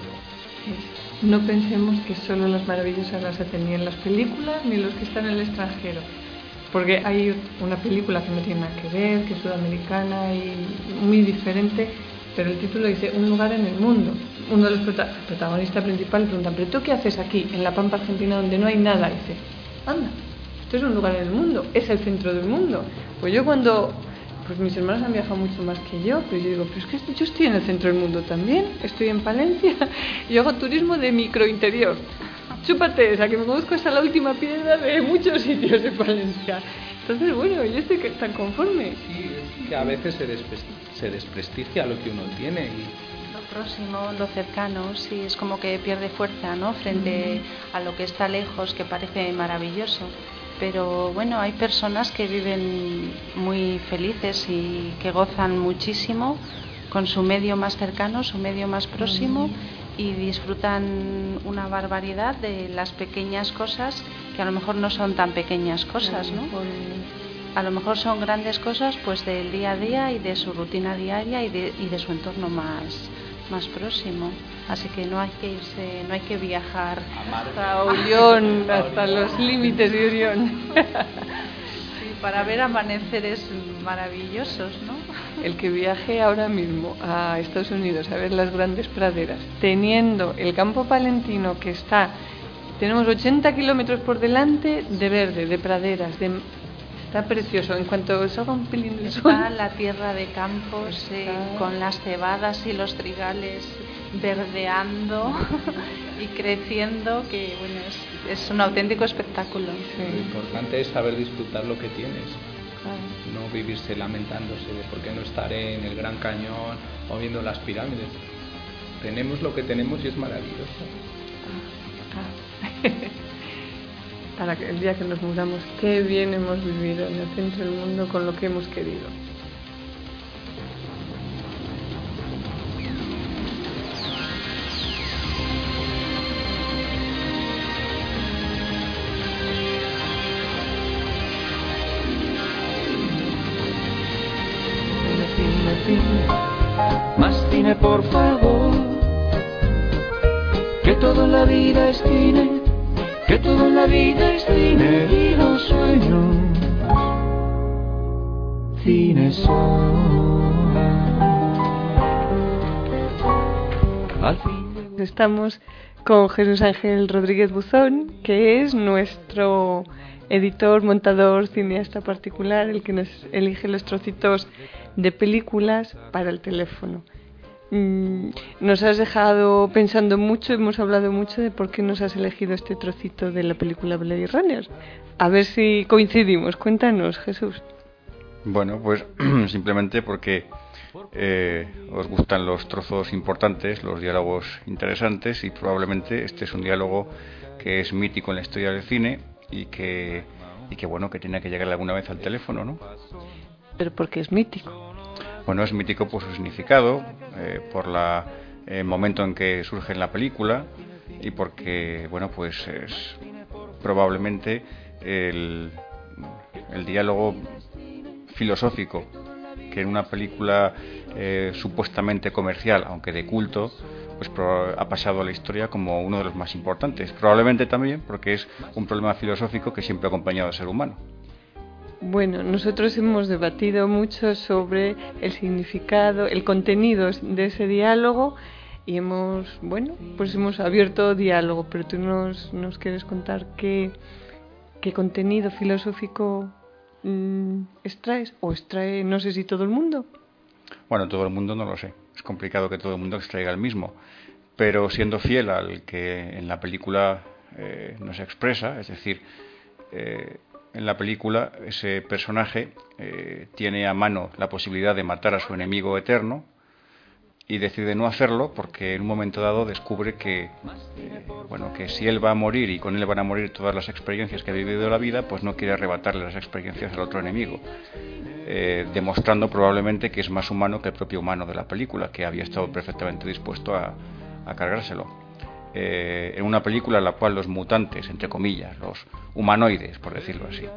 o no. No pensemos que solo las maravillosas las hacen ni en las películas ni los que están en el extranjero, porque hay una película que no tiene nada que ver, que es sudamericana y muy diferente, pero el título dice Un lugar en el mundo. uno de los protagonistas principales pregunta, ¿pero tú qué haces aquí, en la Pampa Argentina, donde no hay nada? Y dice, anda, esto es un lugar en el mundo, es el centro del mundo. Pues yo pues mis hermanos han viajado mucho más que yo, pero yo digo, pero es que yo estoy en el centro del mundo también, estoy en Palencia, y yo hago turismo de microinterior. Chúpate esa, que me conozco hasta la última piedra de muchos sitios de Palencia. Entonces, bueno, yo estoy tan conforme. Sí, es que a veces se desprestigia lo que uno tiene. Lo próximo, lo cercano, sí, es como que pierde fuerza, ¿no? Frente a lo que está lejos, que parece maravilloso. Pero bueno, hay personas que viven muy felices y que gozan muchísimo con su medio más cercano, su medio más próximo, y disfrutan una barbaridad de las pequeñas cosas que a lo mejor no son tan pequeñas cosas, ¿no? A lo mejor son grandes cosas pues del día a día y de su rutina diaria y de su entorno más próximo. Así que no hay que irse, no hay que viajar hasta Orión, hasta los límites de Orión. Sí, para ver amaneceres maravillosos, ¿no? El que viaje ahora mismo a Estados Unidos a ver las grandes praderas, teniendo el campo palentino tenemos 80 kilómetros por delante de verde, de praderas, está precioso. En cuanto salga un pelín del sol, está la tierra de campos con las cebadas y los trigales verdeando y creciendo, que bueno, es un auténtico espectáculo. Lo importante es saber disfrutar lo que tienes, no vivirse lamentándose de por qué no estaré en el Gran Cañón o viendo las pirámides. Tenemos lo que tenemos y es maravilloso. Para que el día que nos mudamos, qué bien hemos vivido en el centro del mundo con lo que hemos querido. Más cine, por favor, que todo en la vida es cine, que todo en la vida es cine y los sueños cine son. Al fin estamos con Jesús Ángel Rodríguez Buzón, que es nuestro editor, montador, cineasta particular, el que nos elige los trocitos de películas para el teléfono. Nos has dejado pensando mucho, hemos hablado mucho de por qué nos has elegido este trocito de la película Blade Runner. A ver si coincidimos. Cuéntanos, Jesús. Bueno, pues simplemente porque os gustan los trozos importantes, los diálogos interesantes, y probablemente este es un diálogo que es mítico en la historia del cine y que bueno, que tiene que llegar alguna vez al teléfono, ¿no? ¿Pero por qué es mítico? Bueno, es mítico por su significado, por el momento en que surge en la película, y porque, bueno, pues es probablemente el diálogo filosófico que en una película supuestamente comercial, aunque de culto, pues ha pasado a la historia como uno de los más importantes. Probablemente también porque es un problema filosófico que siempre ha acompañado al ser humano. Bueno, nosotros hemos debatido mucho sobre el significado, el contenido de ese diálogo, y hemos abierto diálogo, pero tú nos quieres contar qué contenido filosófico extraes, o extrae, no sé si todo el mundo. Bueno, todo el mundo no lo sé, es complicado que todo el mundo extraiga el mismo, pero siendo fiel al que en la película nos expresa, es decir, en la película ese personaje tiene a mano la posibilidad de matar a su enemigo eterno y decide no hacerlo porque en un momento dado descubre que si él va a morir y con él van a morir todas las experiencias que ha vivido en la vida, pues no quiere arrebatarle las experiencias al otro enemigo, demostrando probablemente que es más humano que el propio humano de la película, que había estado perfectamente dispuesto a cargárselo. En una película en la cual los mutantes, entre comillas, los humanoides, por decirlo así,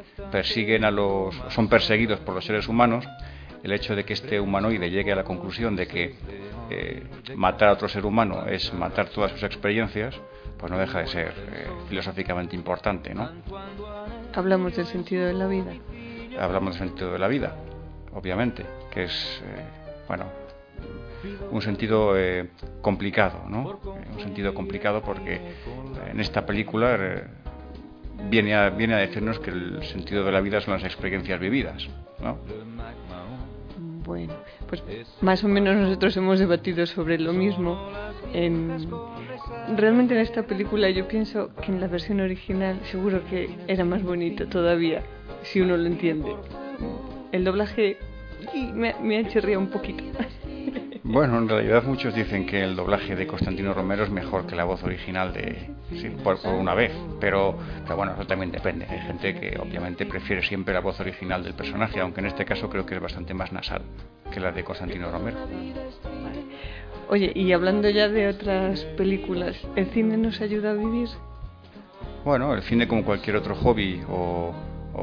son perseguidos por los seres humanos, el hecho de que este humanoide llegue a la conclusión de que matar a otro ser humano es matar todas sus experiencias, pues no deja de ser filosóficamente importante, ¿no? Hablamos del sentido de la vida. Hablamos del sentido de la vida, obviamente, que es, un sentido complicado, ¿no? Un sentido complicado porque en esta película viene a decirnos que el sentido de la vida son las experiencias vividas, ¿no? Bueno, pues más o menos nosotros hemos debatido sobre lo mismo. Realmente en esta película yo pienso que en la versión original seguro que era más bonito todavía, si uno lo entiende. El doblaje me ha chirriado un poquito. Bueno, en realidad muchos dicen que el doblaje de Constantino Romero es mejor que la voz original por una vez, pero bueno, eso también depende. Hay gente que obviamente prefiere siempre la voz original del personaje, aunque en este caso creo que es bastante más nasal que la de Constantino Romero. Oye, y hablando ya de otras películas, ¿el cine nos ayuda a vivir? Bueno, el cine, como cualquier otro hobby o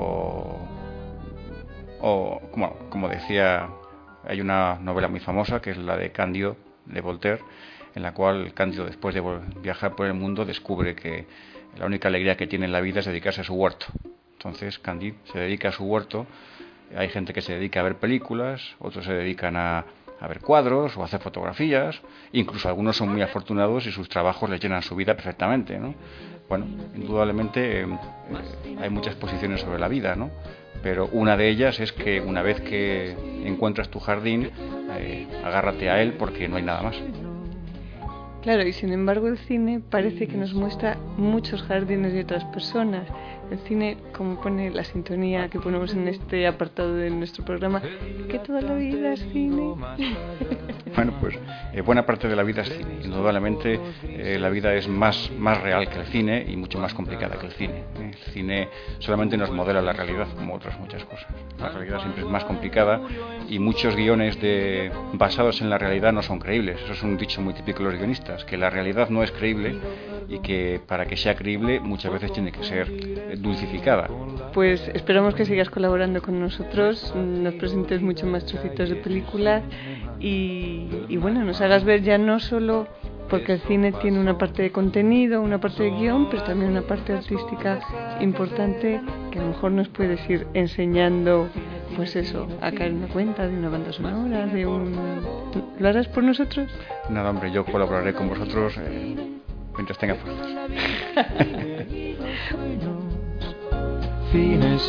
como decía, hay una novela muy famosa que es la de Cándido de Voltaire, en la cual Cándido, después de viajar por el mundo, descubre que la única alegría que tiene en la vida es dedicarse a su huerto. Entonces Cándido se dedica a su huerto. Hay gente que se dedica a ver películas, otros se dedican a ver cuadros o a hacer fotografías, incluso algunos son muy afortunados y sus trabajos les llenan su vida perfectamente, ¿no? Bueno, indudablemente hay muchas posiciones sobre la vida, ¿no? Pero una de ellas es que una vez que encuentras tu jardín, agárrate a él porque no hay nada más. Claro, y sin embargo el cine parece que nos muestra muchos jardines de otras personas. El cine, como pone la sintonía que ponemos en este apartado de nuestro programa, que toda la vida es cine. Bueno, pues buena parte de la vida es cine. Indudablemente la vida es más real que el cine y mucho más complicada que el cine. El cine solamente nos modela la realidad, como otras muchas cosas. La realidad siempre es más complicada y muchos guiones basados en la realidad no son creíbles. Eso es un dicho muy típico de los guionistas, que la realidad no es creíble y que para que sea creíble muchas veces tiene que ser dulcificada. Pues esperamos que sigas colaborando con nosotros, nos presentes mucho más trocitos de películas y bueno, nos hagas ver ya no solo porque el cine tiene una parte de contenido, una parte de guión, pero también una parte artística importante que a lo mejor nos puedes ir enseñando, pues eso, a caer en la cuenta de una banda sonora, ¿Lo harás por nosotros? Nada, hombre, yo colaboraré con vosotros mientras tenga fuerzas. Fine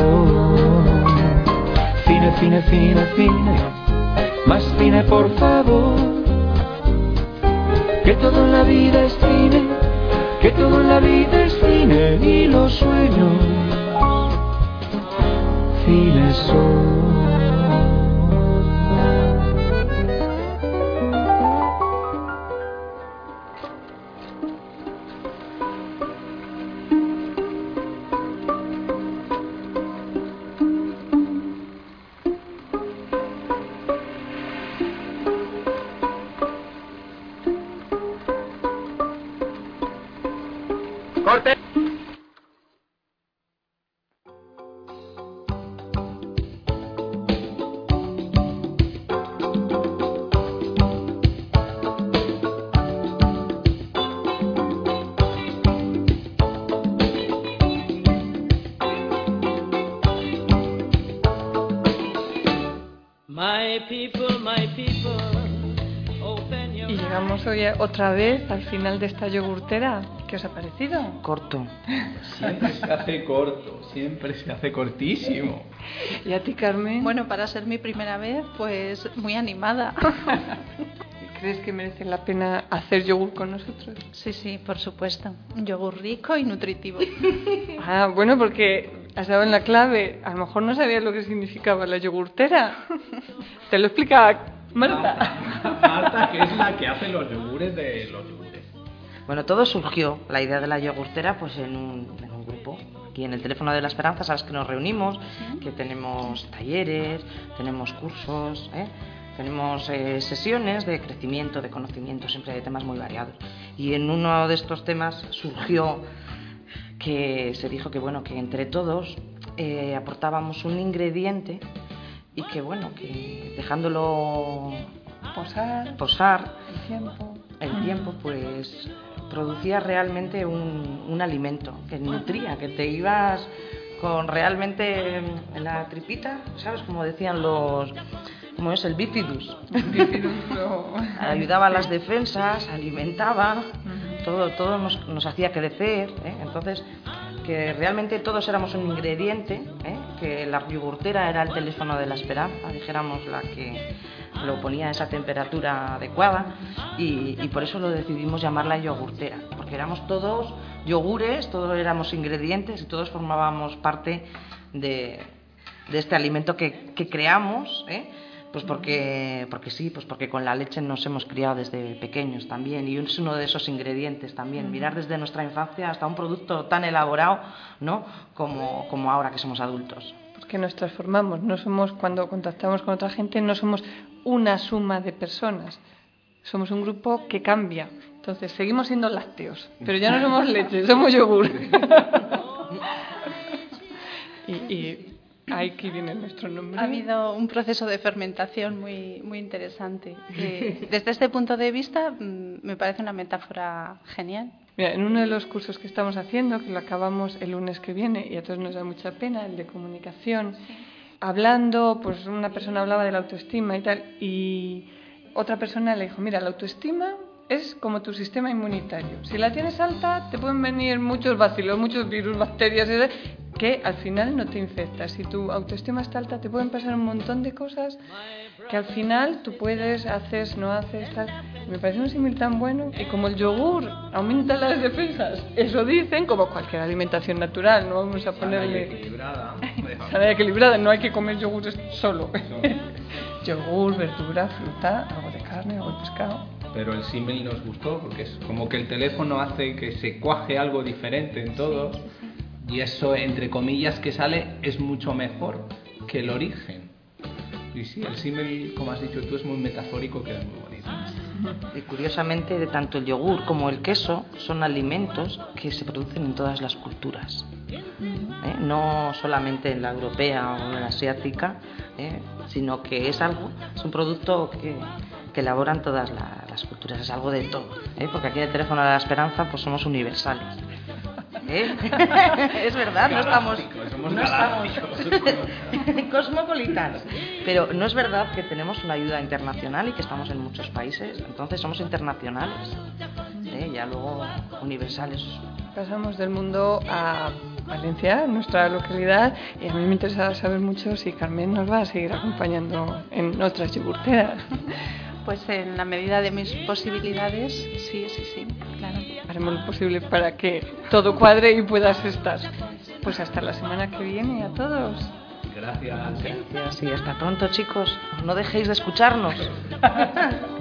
fine, fine, fine, más fine por favor. Que todo en la vida es cine, que todo en la vida es cine y los sueños fines son. ¡Corte! Y llegamos hoy otra vez al final de esta yogurtera. ¿Qué os ha parecido? Corto. Siempre se hace corto, siempre se hace cortísimo. ¿Y a ti, Carmen? Bueno, para ser mi primera vez, pues muy animada. ¿Crees que merece la pena hacer yogur con nosotros? Sí, por supuesto. Un yogur rico y nutritivo. Ah, bueno, porque has dado en la clave. A lo mejor no sabías lo que significaba la yogurtera. Te lo explica Marta. Marta, que es la que hace los yogures de los yogures. Bueno, todo surgió, la idea de la yogurtera, pues en un grupo. Aquí en el Teléfono de la Esperanza, sabes que nos reunimos, que tenemos talleres, tenemos cursos, tenemos sesiones de crecimiento, de conocimiento, siempre de temas muy variados. Y en uno de estos temas surgió que se dijo que bueno, que entre todos aportábamos un ingrediente y que bueno, que dejándolo posar el tiempo, pues producía realmente un alimento que nutría, que te ibas con realmente en la tripita, ¿sabes? Como decían los ¿cómo es? El bifidus. No. Ayudaba a las defensas, alimentaba, todo nos hacía crecer, ¿eh? Entonces, que realmente todos éramos un ingrediente, ¿eh? Que la yogurtera era el teléfono de la esperanza, dijéramos, la que lo ponía a esa temperatura adecuada, y por eso lo decidimos llamarla yogurtera, porque éramos todos yogures, todos éramos ingredientes y todos formábamos parte de este alimento que creamos, ¿eh? Pues porque sí, pues porque con la leche nos hemos criado desde pequeños también, y es uno de esos ingredientes también, mirar desde nuestra infancia hasta un producto tan elaborado, ¿no? como ahora que somos adultos. Porque nos transformamos, no somos, cuando contactamos con otra gente, no somos una suma de personas, somos un grupo que cambia. Entonces seguimos siendo lácteos, pero ya no somos leche, somos yogur. y aquí viene nuestro nombre. Ha habido un proceso de fermentación muy interesante. Desde este punto de vista, me parece una metáfora genial. Mira, en uno de los cursos que estamos haciendo, que lo acabamos el lunes que viene, y a todos nos da mucha pena, el de comunicación, hablando, pues una persona hablaba de la autoestima y tal, y otra persona le dijo, mira, la autoestima es como tu sistema inmunitario. Si la tienes alta, te pueden venir muchos bacilos, muchos virus, bacterias, que al final no te infectas. Si tu autoestima está alta, te pueden pasar un montón de cosas que al final tú puedes, haces, no haces, tal. Me parece un símil tan bueno. Y como el yogur aumenta las defensas, eso dicen, como cualquier alimentación natural, no vamos a ponerle... Sana y equilibrada, no hay que comer yogur solo. Yogur, verdura, fruta, algo de carne, algo de pescado. Pero el símil nos gustó porque es como que el teléfono hace que se cuaje algo diferente en todos, y eso, entre comillas, que sale es mucho mejor que el origen. Y sí, el símil, como has dicho tú, es muy metafórico, queda muy bonito. Y curiosamente, de tanto el yogur como el queso son alimentos que se producen en todas las culturas, no solamente en la europea o en la asiática, sino que es un producto que elaboran todas las culturas, es algo de todo, porque aquí en el Teléfono de la Esperanza pues somos universales. Es verdad, no estamos cosmopolitanos, pero no es verdad que tenemos una ayuda internacional y que estamos en muchos países, entonces somos internacionales, ya luego universales. Pasamos del mundo a Valencia, nuestra localidad, y a mí me interesa saber mucho si Carmen nos va a seguir acompañando en otras yogurteras. Pues en la medida de mis posibilidades, sí, claro. Haremos lo posible para que todo cuadre y puedas estar. Pues hasta la semana que viene a todos. Gracias. Y hasta pronto, chicos. No dejéis de escucharnos.